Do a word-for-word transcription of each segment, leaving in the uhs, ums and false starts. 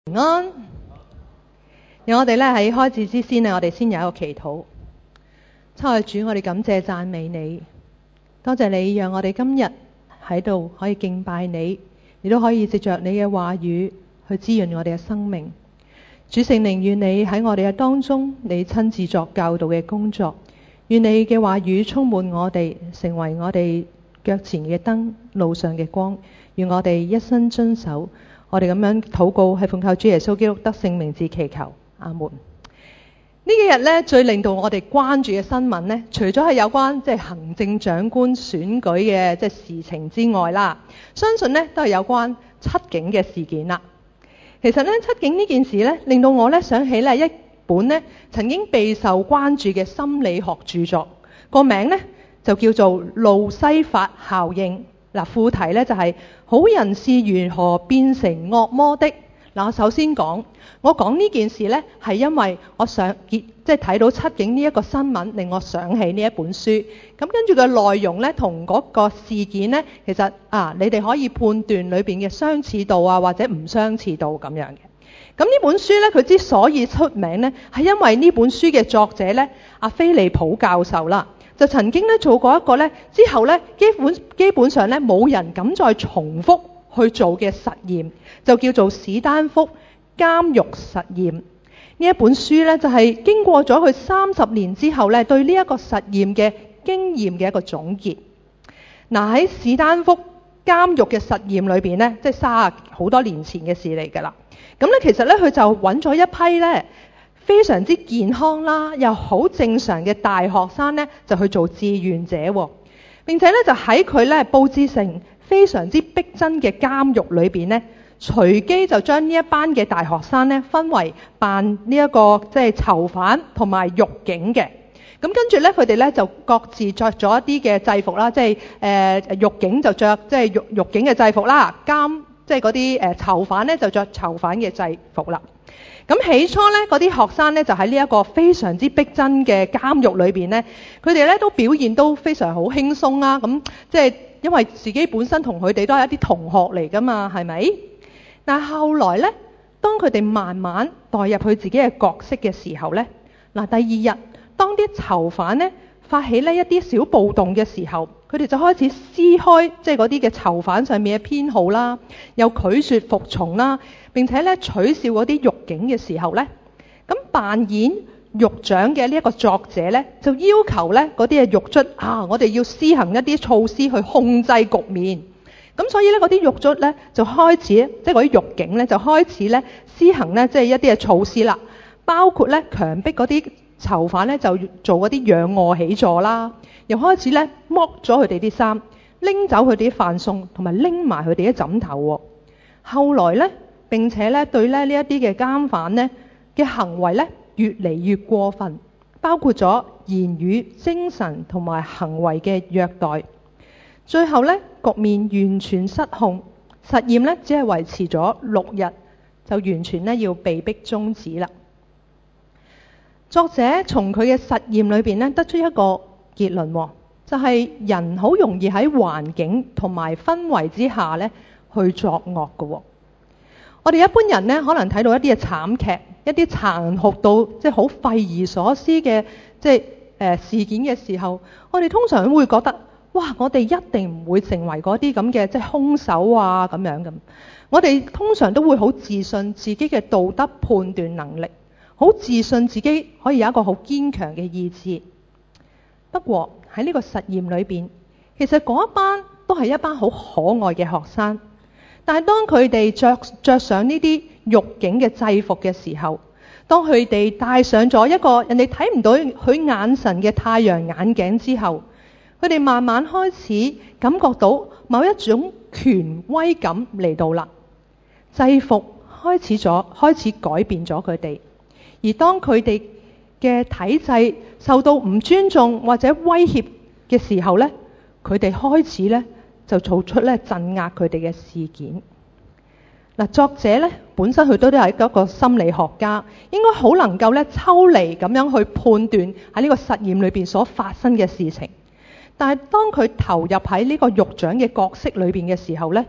平安，讓我哋咧喺開始之先呢，我哋先有一個祈禱。親愛主，我哋感謝讚美你，多謝你讓我哋今日喺度可以敬拜你，亦都可以藉着你嘅話語去滋潤我哋嘅生命。主聖靈，願你喺我哋嘅當中，你親自作教導嘅工作，願你嘅話語充滿我哋，成為我哋腳前嘅燈，路上嘅光，願我哋一生遵守。我哋咁樣禱告，係奉靠主耶穌基督得勝名字祈求，阿門。呢幾日咧，最令到我哋關注嘅新聞呢，除咗係有關即係行政長官選舉嘅即係事情之外啦，相信呢都係有關七警嘅事件啦。其實呢，七警呢件事呢，令到我呢想起呢一本呢曾經備受關注嘅心理學著作，個名呢就叫做路西法效應。嗱，副題呢就係、是、好人是如何變成惡魔的。嗱，我首先講，我講呢件事呢係因為我想即係睇到七警呢一個新聞，令我想起呢一本書。咁跟住個內容呢，同嗰個事件呢，其實啊，你哋可以判斷裏邊嘅相似度啊，或者唔相似度咁樣嘅。咁呢本書呢，佢之所以出名呢，係因為呢本書嘅作者呢，阿菲利普教授啦。就曾經咧做過一個咧，之後咧基本基本上咧冇人敢再重複去做嘅實驗，就叫做史丹福監獄實驗。呢一本書咧就係、是、經過咗佢三十年之後咧對呢一個實驗嘅經驗嘅一個總結。嗱，喺史丹福監獄嘅實驗裏邊咧，即係卅好多年前嘅事嚟㗎啦。咁咧其實咧佢就揾咗一批咧非常之健康啦，又好正常嘅大學生呢，就去做志願者，並且呢，就喺佢呢佈置成非常之逼真嘅監獄裏邊呢，隨機就將呢一班嘅大學生呢分為扮呢一個即係囚犯同埋獄警嘅。咁跟住呢，佢哋呢就各自着咗一啲嘅制服啦，即係誒獄警就着即係獄獄警嘅制服啦，監即係嗰啲誒囚犯呢就着囚犯嘅制服啦。咁起初咧，嗰啲學生咧就喺呢一個非常之逼真嘅監獄裏邊咧，佢哋咧都表現都非常好輕鬆啦。咁即係因為自己本身同佢哋都係一啲同學嚟噶嘛，係咪？但係後來咧，當佢哋慢慢代入去自己嘅角色嘅時候咧，嗱，第二日當啲囚犯咧發起呢一啲小暴動嘅時候，佢哋就開始撕開即係嗰啲嘅囚犯上面嘅編號啦，又拒絕服從啦。並且咧取笑嗰啲獄警嘅時候咧，咁扮演獄長嘅呢一個作者咧，就要求咧嗰啲嘅獄卒啊，我哋要施行一啲措施去控制局面。咁所以咧嗰啲獄卒咧就開始，即係嗰啲獄警咧就開始咧施行咧即係一啲嘅措施啦，包括咧強迫嗰啲囚犯咧就做嗰啲仰臥起坐啦，又開始咧剝咗佢哋啲衫，拎走佢哋啲飯餸，同埋拎埋佢哋啲枕頭。後來咧，並且咧對咧呢一啲嘅監犯呢嘅行為咧越嚟越過分，包括咗言語、精神同埋行為嘅虐待。最後咧局面完全失控，實驗咧只係維持咗六日，就完全咧要被逼終止啦。作者從佢嘅實驗裏邊咧得出一個結論，就係人好容易喺環境同埋氛圍之下咧去作惡嘅。我哋一般人呢，可能睇到一啲嘅慘劇，一啲殘酷到即係好匪夷所思嘅即係誒事件嘅時候，我哋通常會覺得，哇！我哋一定唔會成為嗰啲咁嘅即係兇手啊咁樣咁。我哋通常都會好自信自己嘅道德判斷能力，好自信自己可以有一個好堅強嘅意志。不過喺呢個實驗裏邊，其實嗰一班都係一班好可愛嘅學生。但係當佢哋着着上呢啲獄警嘅制服嘅時候，當佢哋戴上咗一個人哋睇唔到佢眼神嘅太陽眼鏡之後，佢哋慢慢開始感覺到某一種權威感嚟到啦。制服開始咗，開始改變咗佢哋。而當佢哋嘅體制受到唔尊重或者威脅嘅時候呢，佢哋開始呢就做出咧鎮壓佢哋嘅事件。嗱，作者咧本身佢都都係一個心理學家，應該好能夠咧抽離咁樣去判斷喺呢個實驗裏邊所發生嘅事情。但係當佢投入喺呢個獄長嘅角色裏邊嘅時候咧，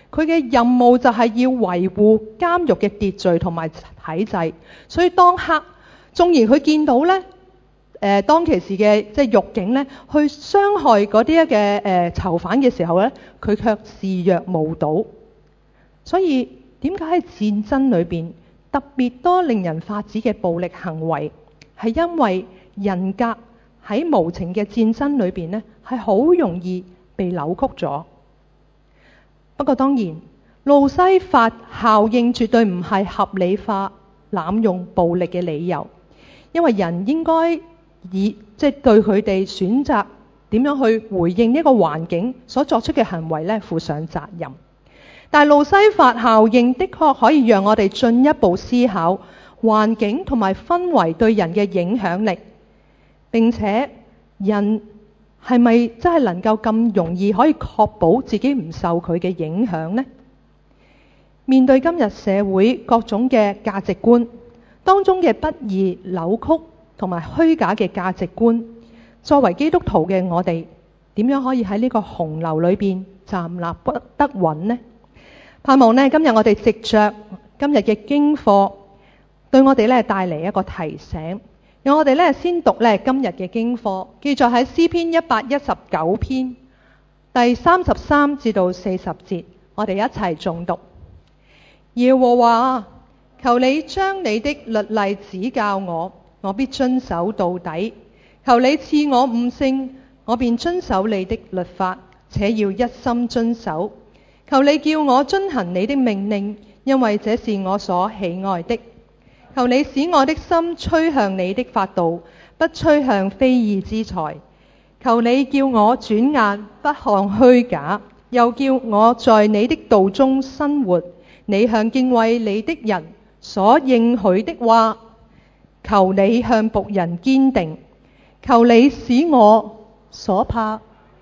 佢嘅任務就係要維護監獄嘅秩序同埋體制。所以當刻縱然佢見到咧，誒、呃、當其時嘅即係獄警咧去傷害嗰啲嘅誒囚犯嘅時候咧，佢卻視若無睹。所以點解喺戰爭裏邊特別多令人髮指嘅暴力行為，係因為人格喺無情嘅戰爭裏邊呢，係好容易被扭曲咗。不過當然，路西法效應絕對唔係合理化濫用暴力嘅理由，因為人應該以即係、就是、對佢哋選擇點樣去回應呢個環境所作出嘅行為呢，負上責任。但係路西法效應的確可以讓我哋進一步思考環境同埋氛圍對人嘅影響力，並且人係咪真係能夠咁容易可以確保自己唔受佢嘅影響呢？面對今日社會各種嘅價值觀當中嘅不義、扭曲同埋虛假嘅價值觀，作為基督徒嘅我哋點樣可以喺呢個洪流裏邊站立不得穩呢？盼望呢今日我哋藉着今日嘅經課，對我哋咧帶嚟一個提醒。讓我哋咧先讀咧今日嘅經課，記載喺詩篇一百一十九篇第三十三至到四十節，我哋一齊誦讀。耶和華，求你將你的律例指教我，我必遵守到底。求你賜我悟性，我便遵守你的律法，且要一心遵守。求你叫我遵行你的命令，因為這是我所喜愛的。求你使我的心趨向你的法度，不趨向非義之財。求你叫我轉眼不看虛假，又叫我在你的道中生活。你向敬畏你的人所應許的話，求你向僕人堅定。求你使我所怕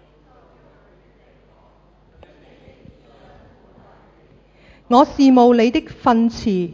我羨慕你的訓詞。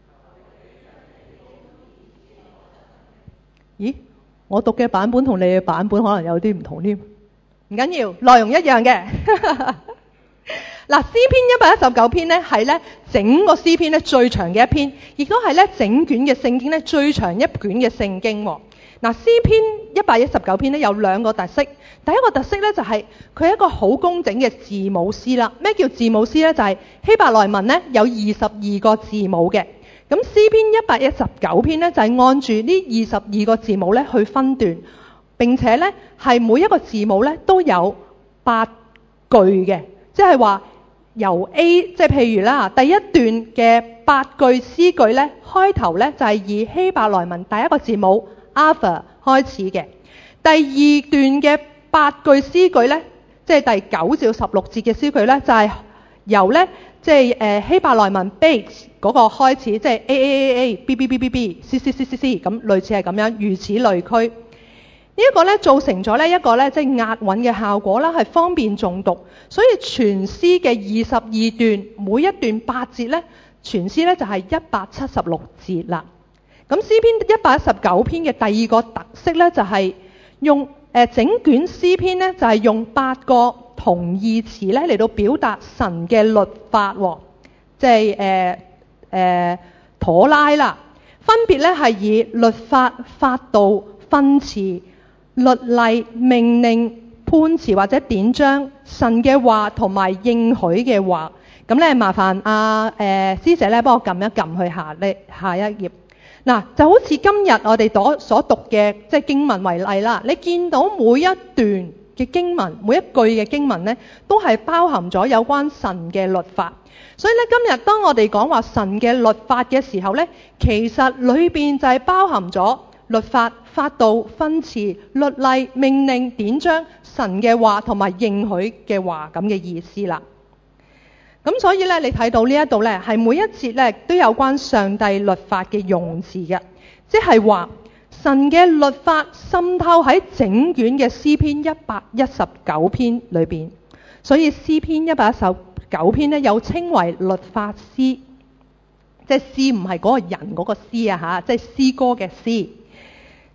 咦？我讀嘅版本同你嘅版本可能有啲唔同添，唔緊要，內容一樣嘅。嗱，詩篇一百一十九篇呢係咧整個詩篇咧最長嘅一篇，亦都係咧整卷嘅聖經咧最長一卷嘅聖經。嗱，詩篇一百一十九篇咧有兩個特色，第一個特色咧就係佢係一個好工整嘅字母詩啦。咩叫字母詩咧？就係希伯來文咧有二十二個字母嘅。咁詩篇一百一十九篇咧就係按住呢二十二個字母咧去分段，並且咧係每一個字母咧都有八句嘅，即係話由 A 即係譬如啦，第一段嘅八句詩句咧開頭咧就係以希伯來文第一個字母 Alpha 開始嘅，第二段嘅八句詩句咧即係第九至十六節嘅詩句咧就係由咧即係誒希伯來文 Base 嗰個開始，即係 A A A A B B B B B C C C C C 咁類似係咁樣，如此類推。呢一個咧造成咗呢一個咧即係押韻嘅效果啦，係方便誦讀。所以全詩嘅二十二段，每一段八節咧，全詩咧就係一百七十六節啦。咁詩篇一百一十九篇嘅第二個特色咧就係用誒整卷詩篇咧就係用八個同義詞咧嚟到表達神嘅律法，即係誒誒妥拉啦，分別咧係以律法、法度、訓詞、律例、命令、判詞或者典章、神嘅話同埋應許嘅話。咁咧麻煩阿誒師姐咧幫我撳一撳去下呢下一頁。嗱，就好似今日我哋所所讀嘅即係經文為例啦，你見到每一段嘅經文，每一句嘅經文咧，都係包含咗有關神嘅律法。所以咧，今日當我哋講話神嘅律法嘅時候咧，其實裏邊就係包含咗律法、法度、訓詞、律例、命令、典章、神嘅話同埋應許嘅話咁嘅意思啦。咁所以咧，你睇到呢一度咧，係每一節咧都有關上帝律法嘅用字嘅，即係話神嘅律法滲透喺整卷嘅詩篇一百一十九篇裏邊。所以詩篇一百一十九篇咧又稱為律法詩，即係詩唔係嗰個人嗰個詩啊嚇，即係詩歌嘅詩。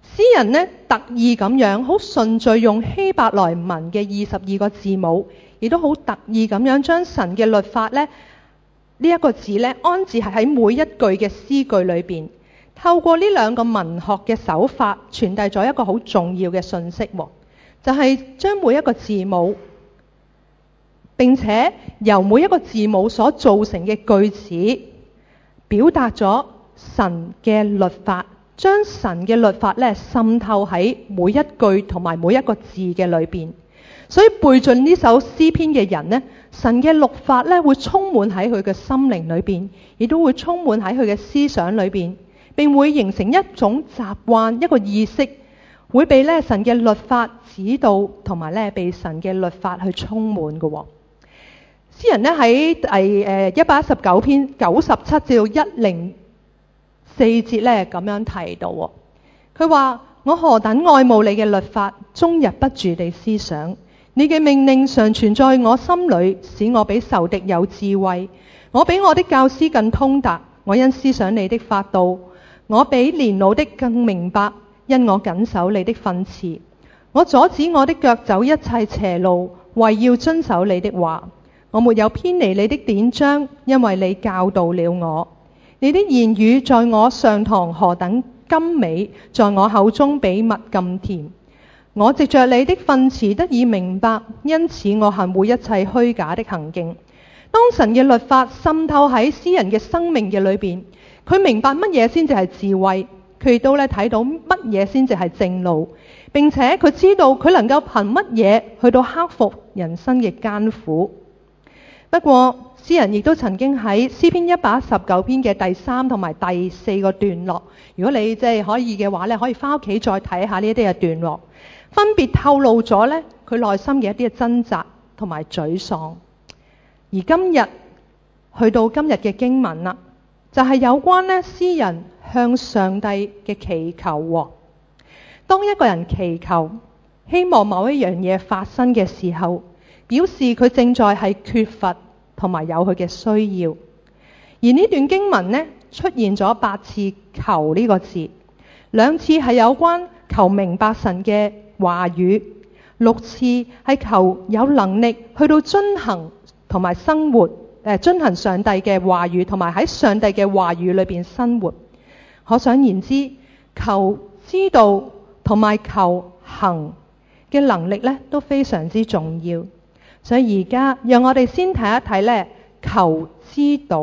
詩人呢特意咁樣好順序用希伯來文嘅二十二個字母，亦都好特意咁樣將神嘅律法呢呢一個字呢安置係喺每一句嘅詩句裏邊。透過呢兩個文學嘅手法，傳遞咗一個好重要嘅信息，就係將每一個字母，並且由每一個字母所造成嘅句子，表達咗神嘅律法，將神嘅律法咧滲透喺每一句同埋每一個字嘅裏邊。所以背盡呢首詩篇嘅人呢，神嘅律法咧會充滿喺佢嘅心靈裏邊，亦都會充滿喺佢嘅思想裏邊，並會形成一種習慣，一個意識，會被咧神嘅律法指導，同埋咧被神嘅律法去充滿嘅。詩人咧喺第誒一百一十九篇九十七至到一零四節咧咁樣提到，佢話：我何等愛慕你嘅律法，終日不住地思想。你嘅命令常存在我心裏，使我比仇敵有智慧。我比我的教師更通達，我因思想你的法度。我比年老的更明白，因我謹守你的訓詞。我阻止我的腳走一切邪路，為要遵守你的話。我沒有偏離你的典章，因為你教導了我。你的言語在我上膛何等甘美，在我口中比蜜更甜。我藉着你的訓詞得以明白，因此我恨惡一切虛假的行徑。當神嘅律法滲透喺詩人嘅生命嘅裏邊，佢明白乜嘢先至係智慧，佢亦都咧睇到乜嘢先至係正路，並且佢知道佢能夠憑乜嘢去到克服人生嘅艱苦。不過詩人亦都曾經喺詩篇一百一十九篇嘅第三同埋第四個段落，如果你即係可以嘅話咧，可以翻屋企再睇下呢一啲嘅段落，分別透露咗咧佢內心嘅一啲嘅掙扎同埋沮喪。而今日去到今日嘅經文啦，就係有關咧詩人向上帝嘅祈求。當一個人祈求希望某一樣嘢發生嘅時候，表示佢正在係缺乏同埋有佢嘅需要。而呢段經文呢，出現咗八次求呢個字，兩次係有關求明白神嘅話語，六次係求有能力去到遵行同埋生活，誒遵行上帝嘅話語，同埋喺上帝嘅話語裏邊生活。可想而知，求知道同埋求行嘅能力咧都非常之重要。所以而家讓我哋先睇一睇咧，求知道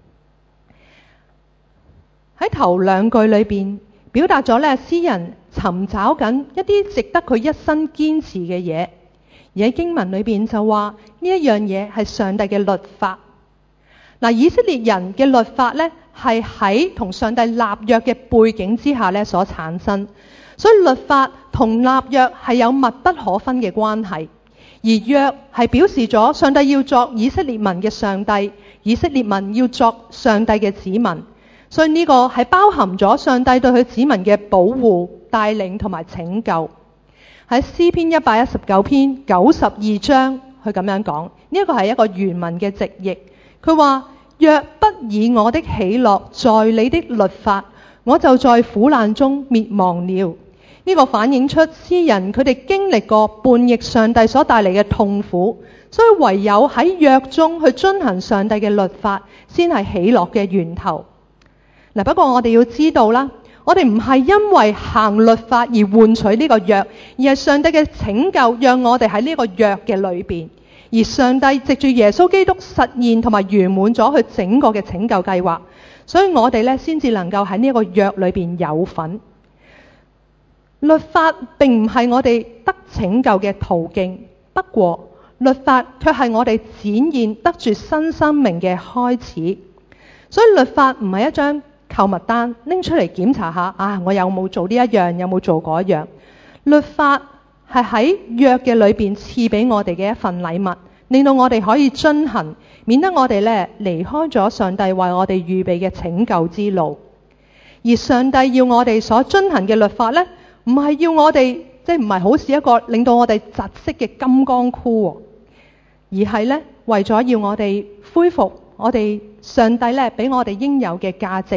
喺頭兩句裏邊表達咗咧，詩人尋找緊一啲值得佢一生堅持嘅嘢。而喺經文裏邊就話呢一樣嘢係上帝嘅律法。嗱，以色列人嘅律法咧係喺同上帝立約嘅背景之下咧所產生，所以律法同立約係有密不可分嘅關係。而約係表示咗上帝要作以色列民嘅上帝，以色列民要作上帝嘅子民，所以呢個係包含咗上帝對佢子民嘅保護、帶領同埋拯救。喺詩篇一百一十九篇九十二章，佢咁樣講，呢一個係一個原文嘅直譯。佢話：若不以我的喜樂在你的律法，我就在苦難中滅亡了。呢個反映出詩人佢哋經歷過叛逆上帝所帶嚟嘅痛苦，所以唯有喺約中去遵行上帝嘅律法，先係喜樂嘅源頭。嗱，不過我哋要知道啦，我哋唔係因為行律法而換取呢個約，而係上帝嘅拯救讓我哋喺呢個約嘅裏邊，而上帝藉住耶穌基督實現同埋圓滿咗佢整個嘅拯救計劃，所以我哋咧先至能夠喺呢一個約裏邊有份。律法並唔係我哋得拯救嘅途徑，不過律法卻係我哋展現得住新生命嘅開始。所以律法唔係一張購物單拎出嚟檢查下啊，我有冇做呢一樣，有冇做嗰一樣。律法係喺約嘅裏邊賜俾我哋嘅一份禮物，令到我哋可以遵行，免得我哋咧離開咗上帝為我哋預備嘅拯救之路。而上帝要我哋所遵行嘅律法咧，唔係要我哋，即係唔係好似一個令到我哋窒息嘅金剛箍，而係咧為咗要我哋恢復我哋上帝咧俾我哋應有嘅價值，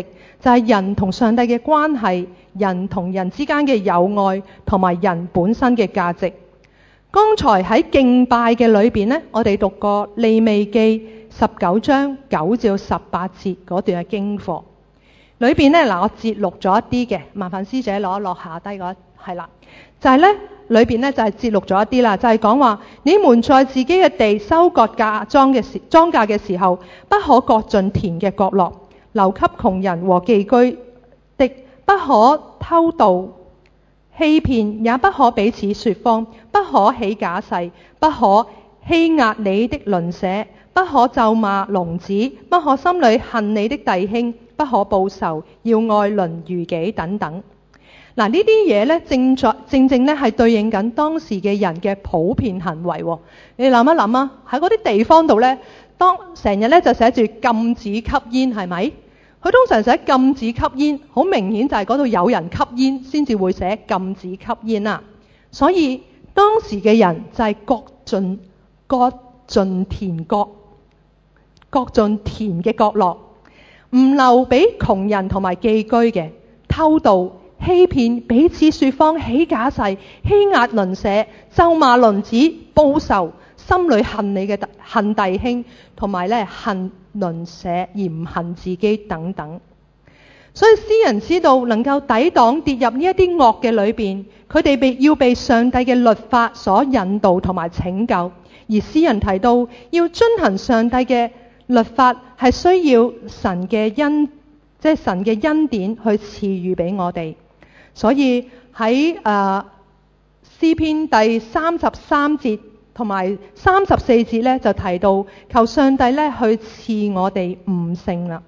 就係人同上帝嘅關係，人同人之間嘅友愛，同埋人本身嘅價值。剛才喺敬拜嘅裏邊呢，我哋讀過利未記十九章九至十八節嗰段嘅經課裏邊呢，嗱，我節錄咗一啲嘅，麻煩師姐攞一落下低嗰係啦，就係呢裏邊呢，就係節錄咗一啲啦，就係講話你們在自己嘅地收割嫁莊嘅時莊稼嘅時候，不可割盡田嘅角落，留給窮人和寄居的，不可偷盜欺騙，也不可彼此說謊，不可起假誓，不可欺壓你的鄰舍，不可咒罵聾子，不可心裏恨你的弟兄，不可報仇，要愛鄰如己等等。嗱，呢啲嘢呢，正在正正呢係對應緊當時嘅人嘅普遍行為。你諗一諗啊，喺嗰啲地方度呢，當成日呢就寫住禁止吸煙，係咪？佢通常寫禁止吸煙，好明顯就係嗰度有人吸煙先至會寫禁止吸煙啊。所以當時嘅人就係割盡割盡田角，割盡田嘅角落，唔留俾窮人同埋寄居嘅，偷盜欺騙，彼此說謊，起假誓，欺壓鄰舍，咒罵鄰子，報仇，心裏恨你嘅恨弟兄，同埋咧恨鄰舍而唔恨自己等等。所以詩人知道能夠抵擋跌入呢一啲惡嘅裏邊，佢哋被要被上帝嘅律法所引導同埋拯救。而詩人提到要遵行上帝嘅律法，係需要神嘅恩，即係神嘅恩典去賜予俾我哋。所以喺誒詩篇第三十三節同埋三十四節咧，就提到求上帝咧去賜我哋悟性啦。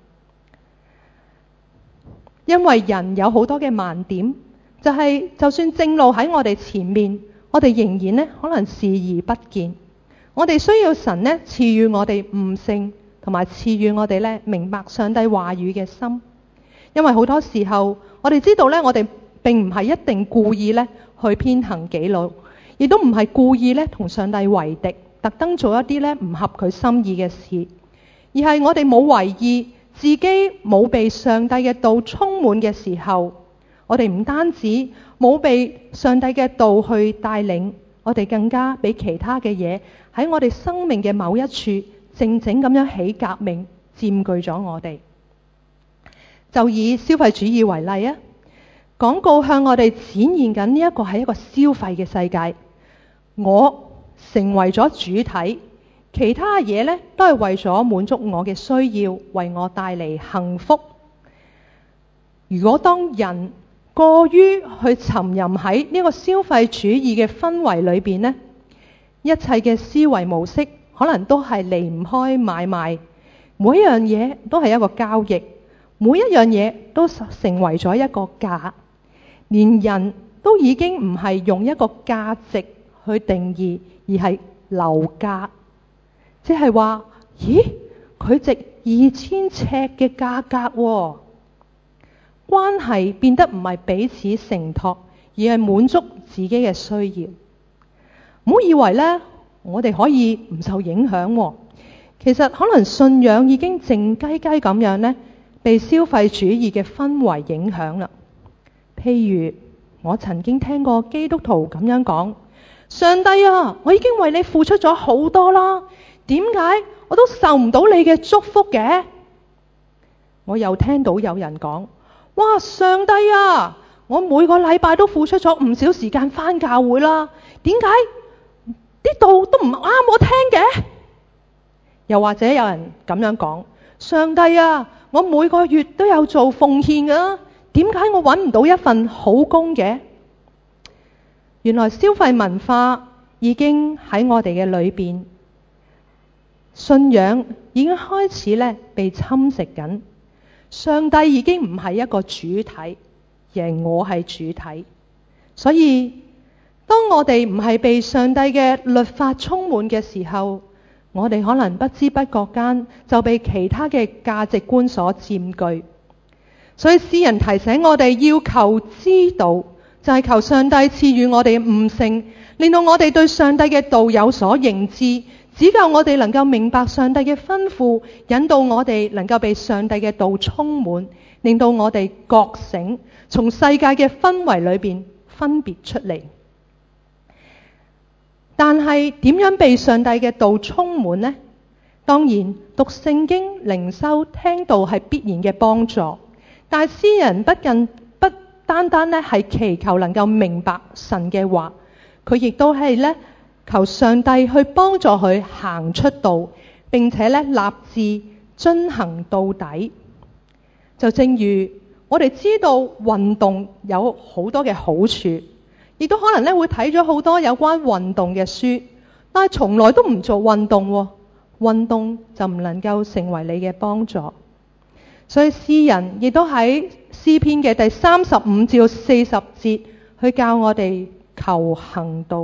因為人有好多嘅盲點，就係、是、就算正路喺我哋前面，我哋仍然咧可能視而不見。我哋需要神咧賜予我哋悟性，同埋賜予我哋咧明白上帝話語嘅心。因為好多時候我哋知道咧，我哋並唔係一定故意咧去偏行己路，亦都唔係故意咧同上帝為敵，特登做一啲咧唔合佢心意嘅事，而係我哋冇為意，自己冇被上帝嘅道充滿嘅時候，我哋唔單止冇被上帝嘅道去帶領，我哋更加俾其他嘅嘢喺我哋生命嘅某一處靜靜咁樣起革命，佔據咗我哋。就以消費主義為例啊，廣告向我哋展現緊呢一個係一個消費嘅世界，我成為咗主體，其他嘢呢都係為咗滿足我嘅需要，為我帶嚟幸福。如果當人過於去沉吟喺呢個消費主義嘅氛圍裏邊呢，一切嘅思維模式可能都係離唔開買賣，每一樣嘢都係一個交易，每一樣嘢都成為咗一個價，連人都已經唔係用一個價值去定義，而係樓價，即係話，咦，佢值二千尺嘅價格喎。關係變得唔係彼此承托，而係滿足自己嘅需要。唔好以為呢，我哋可以唔受影響喎。其實可能信仰已經靜雞雞咁樣呢，被消費主義嘅氛圍影響啦。譬如我曾經聽過基督徒咁樣講：上帝啊，我已經為你付出咗好多啦，點解我都受唔到你嘅祝福嘅？我又聽到有人講：哇，上帝啊，我每個禮拜都付出咗唔少時間返教會啦，點解啲道都唔啱我聽嘅？又或者有人咁樣講：上帝啊，我每個月都有做奉獻㗎，點解我搵唔到一份好工嘅？原來消費文化已經喺我哋嘅裏邊，信仰已經開始咧被侵蝕緊。上帝已經唔係一個主體，而係我係主體。所以當我哋唔係被上帝嘅律法充滿嘅時候，我哋可能不知不覺間就被其他嘅價值觀所佔據。所以詩人提醒我哋要求知道，就係求上帝賜予我哋悟性，令到我哋對上帝嘅道有所認知，指教我哋能夠明白上帝嘅吩咐，引導我哋能夠被上帝嘅道充滿， 令到我哋覺醒，從世界嘅氛圍裏邊分別出嚟。但係點樣被上帝嘅道充滿呢？當然讀聖經、靈修、聽道係必然嘅幫助，但係詩人不僅不單單咧係祈求能夠明白神嘅話，佢亦都係咧求上帝去幫助佢行出道，並且咧立志遵行到底。就正如我哋知道運動有好多嘅好處，亦都可能咧會睇咗好多有關運動嘅書，但係從來都唔做運動喎，運動就唔能夠成為你嘅幫助。所以詩人亦都喺詩篇嘅第三十五至四十節去教我哋求行道。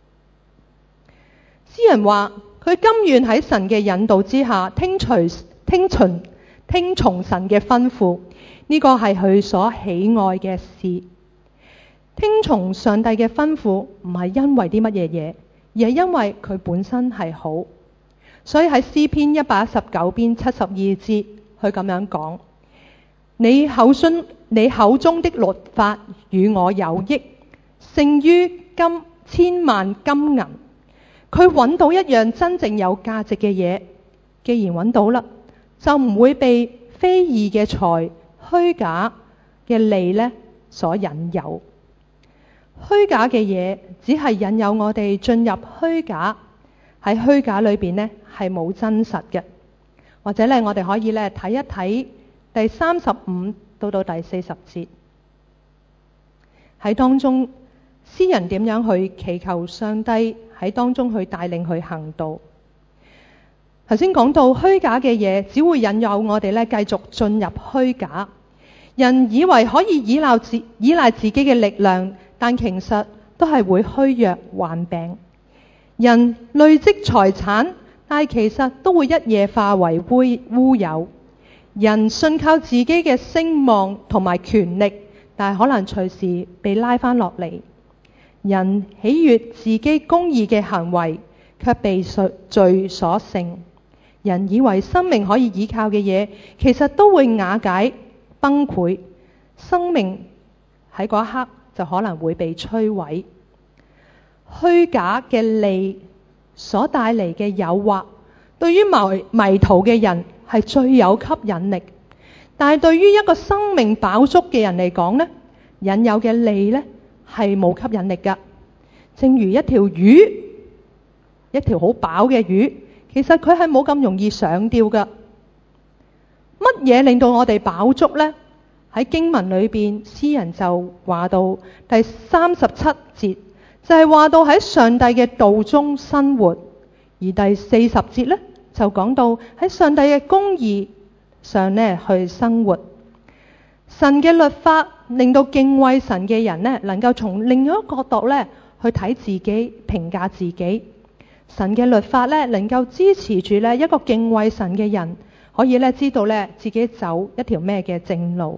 詩人話佢甘願喺神嘅引導之下聽隨聽從聽從神嘅吩咐，呢個係佢所喜愛嘅事。聽從上帝嘅吩咐唔係因為啲乜嘢嘢，而係因為佢本身係好。所以喺詩篇一百一十九篇七十二節，佢咁樣講：你口中你口中的律法與我有益，勝於金千萬金銀。佢揾到一樣真正有價值嘅嘢，既然揾到啦，就唔會被非義嘅財、虛假嘅利呢所引誘。虛假嘅嘢只係引誘我哋進入虛假，喺虛假裏邊呢係冇真實嘅。或者咧，我哋可以咧睇一睇第三十五到到第四十節，喺當中詩人點樣去祈求上帝喺當中去帶領去行道。頭先講到虛假嘅嘢只會引誘我哋咧繼續進入虛假，人以為可以依賴自依賴自己嘅力量，但其實都係會虛弱患病。人累積財產，但係其實都會一夜化為烏有。人信靠自己嘅聲望同埋權力，但係可能隨時被拉翻落嚟。人喜悅自己公義嘅行為，卻被罪所勝。人以為生命可以依靠嘅嘢，其實都會瓦解崩潰，生命喺嗰一刻就可能會被摧毀。虛假嘅利所帶嚟嘅誘惑，對於迷迷途嘅人係最有吸引力，但係對於一個生命飽足嘅人嚟講呢，引誘嘅利呢係冇吸引力㗎。正如一條魚，一條好飽嘅魚，其實佢係冇咁容易上釣㗎。乜嘢令到我哋飽足呢？喺經文裏邊，詩人就話到第三十七節，就係話到喺上帝嘅道中生活，而第四十節呢，就講到喺上帝嘅公義上呢去生活。神嘅律法令到敬畏神嘅人呢，能夠從另一個角度呢去睇自己，評價自己。神嘅律法呢，能夠支持住呢一個敬畏神嘅人，可以呢知道呢自己走一條咩嘅正路。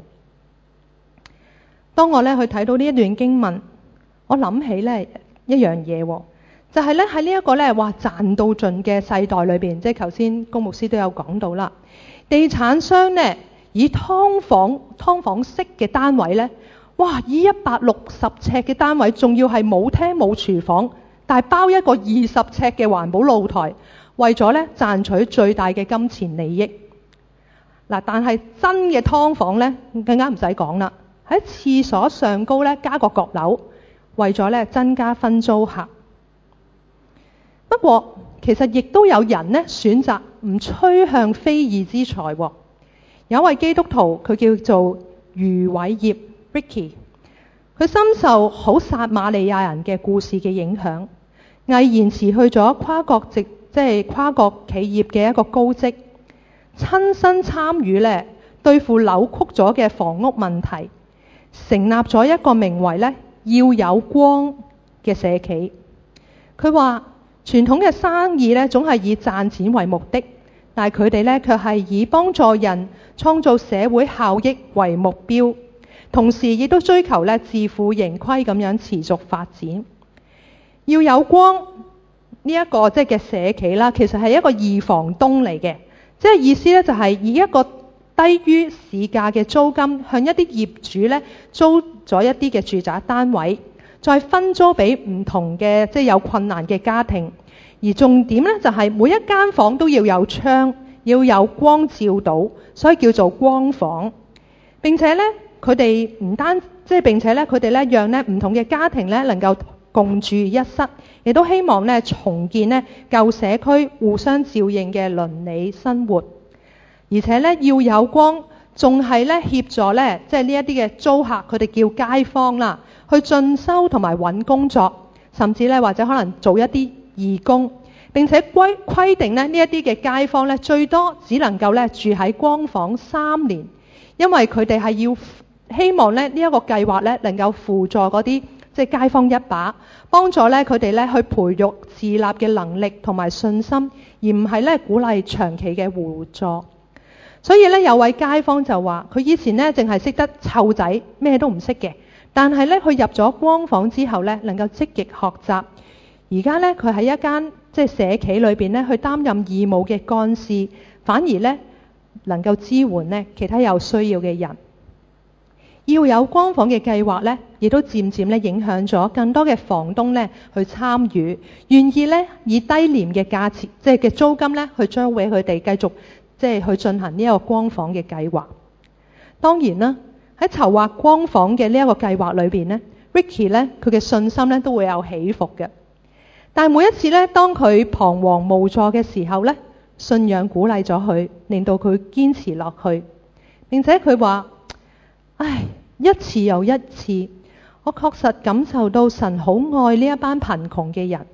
當我呢去睇到呢一段經文，我諗起呢一樣嘢，就係呢喺呢一個呢話賺到盡嘅世代裏邊，即係頭先高牧師都有講到啦。地產商呢以劏房劏房式嘅單位呢，哇！以一百六十尺嘅單位，仲要係冇廳冇廚房，但係包一個二十尺嘅環保露台，為咗呢賺取最大嘅金錢利益。嗱，但係真嘅劏房呢，更加唔使講啦，喺廁所上高呢加個閣樓，為咗呢增加分租客。不過其實亦都有人呢選擇唔趨向非義之財。有一位基督徒，佢叫做余偉業 Ricky， 佢深受好撒瑪利亞人嘅故事嘅影響，毅然辭去咗跨國籍即係跨國企業嘅一個高職，親身參與呢對付扭曲咗嘅房屋問題，成立咗一個名為呢要有光嘅社企。佢話傳統嘅生意呢總係以賺錢為目的，但係佢哋呢卻係以幫助人創造社會效益為目標，同時亦都追求呢自負盈虧咁樣持續發展。要有光呢一個即係嘅社企啦，其實係一個二房東嚟嘅，即係意思呢就係以一個低於市價嘅租金，向一啲業主咧租咗一啲嘅住宅單位，再分租俾唔同嘅即係有困難嘅家庭。而重點咧就係每一間房都要有窗，要有光照到，所以叫做光房。並且咧佢哋唔單即係並且咧佢哋咧讓咧唔同嘅家庭咧能夠共住一室，亦都希望咧重建咧舊社區互相照應嘅鄰里生活。而且咧要有光，仲係咧協助咧即係呢一啲嘅租客，佢哋叫街坊啦，去進修同埋揾工作，甚至咧或者可能做一啲義工。並且規規定咧呢一啲嘅街坊咧最多只能夠咧住喺光房三年，因為佢哋係要希望咧呢一個計劃咧能夠輔助嗰啲即係街坊一把，幫助咧佢哋咧去培育自立嘅能力同埋信心，而唔係咧鼓勵長期嘅互助。所以咧有位街坊就話，佢以前咧淨係識得湊仔，咩都唔識嘅。但係咧佢入咗光房之後咧，能夠積極學習。而家咧佢喺一間即係社企裏邊咧，去擔任義務嘅幹事，反而咧能夠支援咧其他有需要嘅人。要有光房嘅計劃咧，亦都漸漸咧影響咗更多嘅房東咧去參與，願意咧以低廉嘅價錢，即係嘅租金咧去租俾佢哋繼續。即係去進行呢一個光房嘅計劃。當然啦，喺籌劃光房嘅呢一個計劃裏邊呢 Ricky 呢，佢嘅信心呢都會有起伏嘅。但係每一次呢，當佢彷徨無助嘅時候呢，信仰鼓勵咗佢，令到佢堅持落去。並且佢話：唉，一次又一次，我確實感受到神好愛呢一班貧窮嘅人。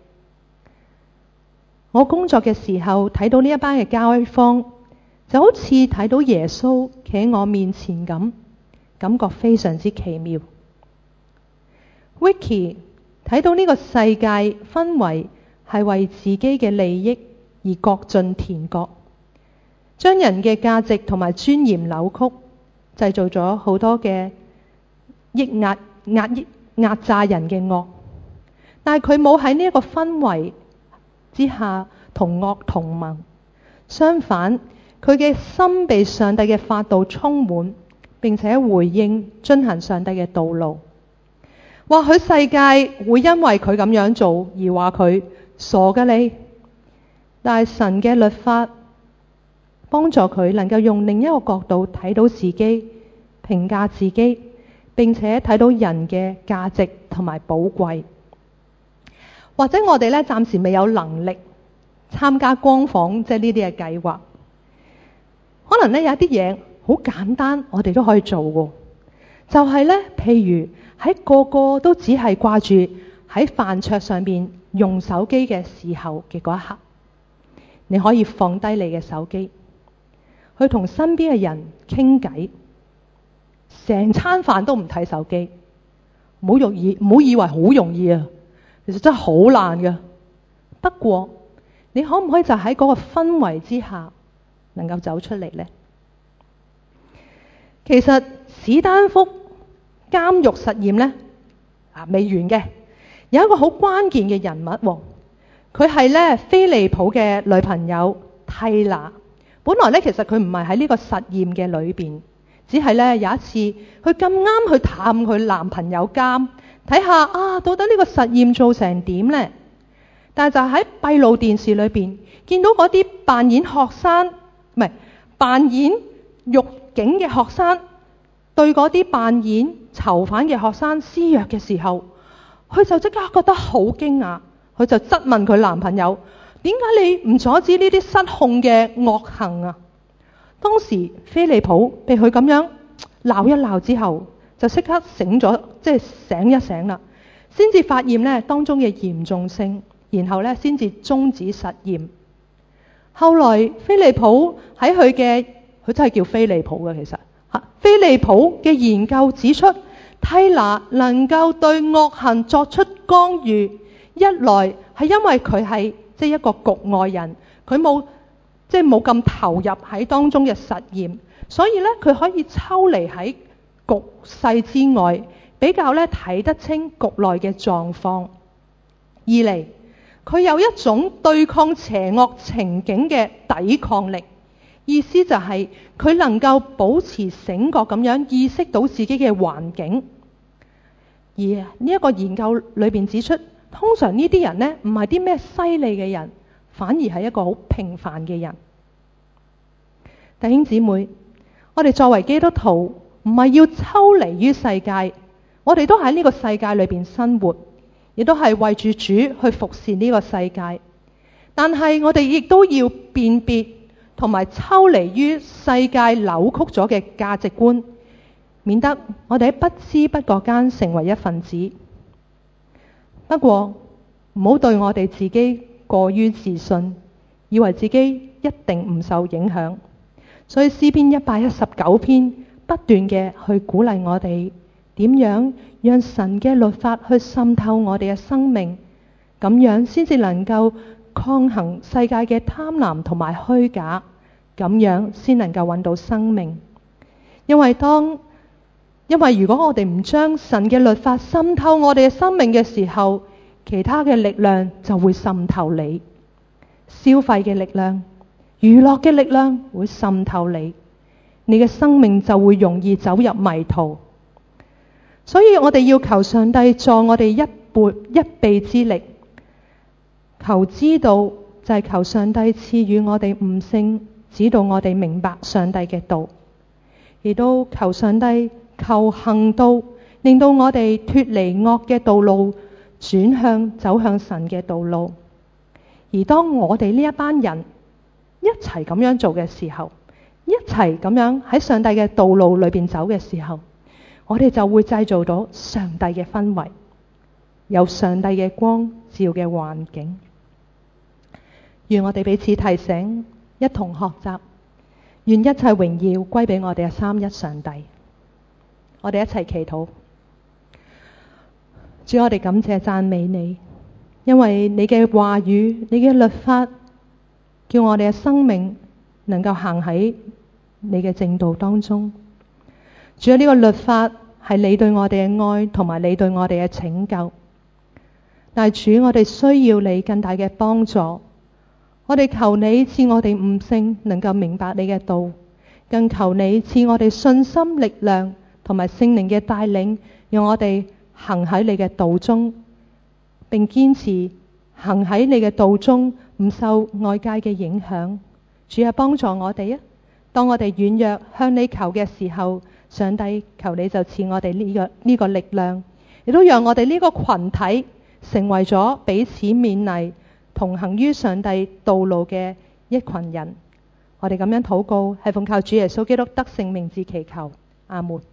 我工作嘅時候睇到呢一班嘅街坊，就好似睇到耶穌企喺我面前咁，感覺非常之奇妙。Vicky 睇到呢個世界氛圍係為自己嘅利益而各盡田各，將人嘅價值同埋尊嚴扭曲，製造咗好多嘅抑壓、壓抑、壓榨人嘅惡。但係佢冇喺呢一個氛圍之下同惡同盟，相反，佢嘅心被上帝嘅法度充滿，並且回應遵行上帝嘅道路。或許世界會因為佢咁樣做而話佢傻嘅你，但係神嘅律法幫助佢能夠用另一個角度睇到自己，評價自己，並且睇到人嘅價值同埋寶貴。或者我哋咧暫時未有能力參加光房，即係呢啲嘅計劃。可能咧有一啲嘢好簡單，我哋都可以做嘅，就係咧，譬如喺個個都只係掛住喺飯桌上邊用手機嘅時候嘅嗰一刻，你可以放低你嘅手機，去同身邊嘅人傾偈，成餐飯都唔睇手機。唔好容易，唔好以為好容易啊，其實真係好難㗎。不過你可唔可以就喺嗰個氛圍之下能夠走出嚟呢？其實史丹福監獄實驗呢，啊未完嘅，有一個好關鍵嘅人物喎，佢係咧菲利普嘅女朋友蒂娜。本來咧其實佢唔係喺呢個實驗嘅裏邊，只係咧有一次佢咁啱去探佢男朋友監，睇下啊到底呢個實驗做成點呢？但係就喺閉路電視裏邊見到嗰啲扮演學生，唔係扮演獄警嘅學生，對嗰啲扮演囚犯嘅學生施虐嘅時候，佢就即刻覺得好驚訝，佢就質問佢男朋友：點解你唔阻止呢啲失控嘅惡行啊？當時菲利普被佢咁樣鬧一鬧之後，就即刻醒咗，即係醒一醒啦，先至發現呢當中嘅嚴重性。然後咧，先至終止實驗。後來，菲利普喺佢嘅，佢真係叫菲利普嘅，其實嚇。菲利普嘅研究指出，蒂娜能夠對惡行作出干預，一來係因為佢係即係一個局外人，佢冇即係冇咁投入喺當中嘅實驗，所以咧佢可以抽離喺局勢之外，比較咧睇得清局內嘅狀況。二嚟，佢有一種對抗邪惡情景嘅抵抗力， 意思就係佢能夠保持醒覺咁樣意識到自己嘅環境。而呢一個研究裏邊指出，通常呢啲人呢唔係啲咩犀利嘅人，反而係一個好平凡嘅人。弟兄姊妹，我哋作為基督徒，唔係要抽離於世界，我哋都喺呢個世界裏邊生活，亦都係為住主去服侍呢個世界。但係我哋亦都要辨別同埋抽離於世界扭曲咗嘅價值觀，免得我哋喺不知不覺間成為一份子。不過唔好對我哋自己過於自信，以為自己一定唔受影響。所以詩篇一百一十九篇不斷嘅去鼓勵我哋點樣讓神嘅律法去滲透我哋嘅生命，咁樣先至能夠抗衡世界嘅貪婪同埋虛假，咁樣先能夠揾到生命。因為當因為如果我哋唔將神嘅律法滲透我哋嘅生命嘅時候，其他嘅力量就會滲透你，消費嘅力量、娛樂嘅力量會滲透你，你嘅生命就會容易走入迷途。所以我哋要求上帝助我哋一撥一臂之力，求知道就係求上帝賜予我哋悟性，指導我哋明白上帝嘅道，亦都求上帝求行道，令到我哋脫離惡嘅道路，轉向走向神嘅道路。而當我哋呢一班人一齊咁樣做嘅時候，一齊咁樣喺上帝嘅道路裏邊走嘅時候，我哋就會製造到上帝嘅氛圍，有上帝嘅光照嘅環境。願我哋彼此提醒，一同學習，願一切榮耀歸俾我哋嘅三一上帝。我哋一齊祈禱。主，我哋感謝讚美你，因為你嘅話語、你嘅律法，叫我哋嘅生命能夠行喺你嘅正道當中。主啊，呢個律法係你對我哋嘅愛，同埋你對我哋嘅拯救。但係主，我哋需要你更大嘅幫助。我哋求你賜我哋悟性，能夠明白你嘅道；更求你賜我哋信心、力量同埋聖靈嘅帶領，讓我哋行喺你嘅道中，並堅持行喺你嘅道中，唔受外界嘅影響。主啊，幫助我哋啊！當我哋軟弱向你求嘅時候，上帝求你就賜我哋呢個呢個力量，亦都讓我哋呢個群體成為咗彼此勉勵、同行於上帝道路嘅一群人。我哋咁樣禱告，係奉靠主耶穌基督得勝名字祈求，阿門。